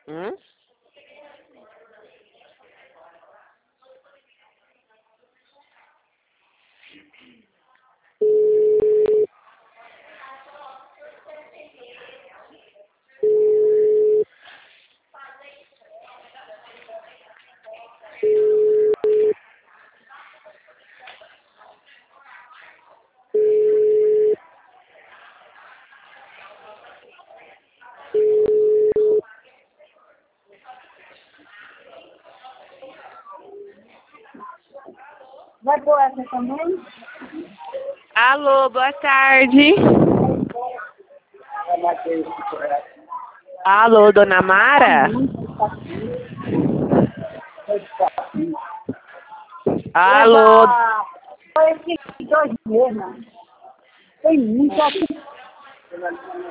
Hum? Vai pôr essa também? Alô, boa tarde. Alô, dona Mara? Alô, Foi esses dois mesmo. Tem muito aqui.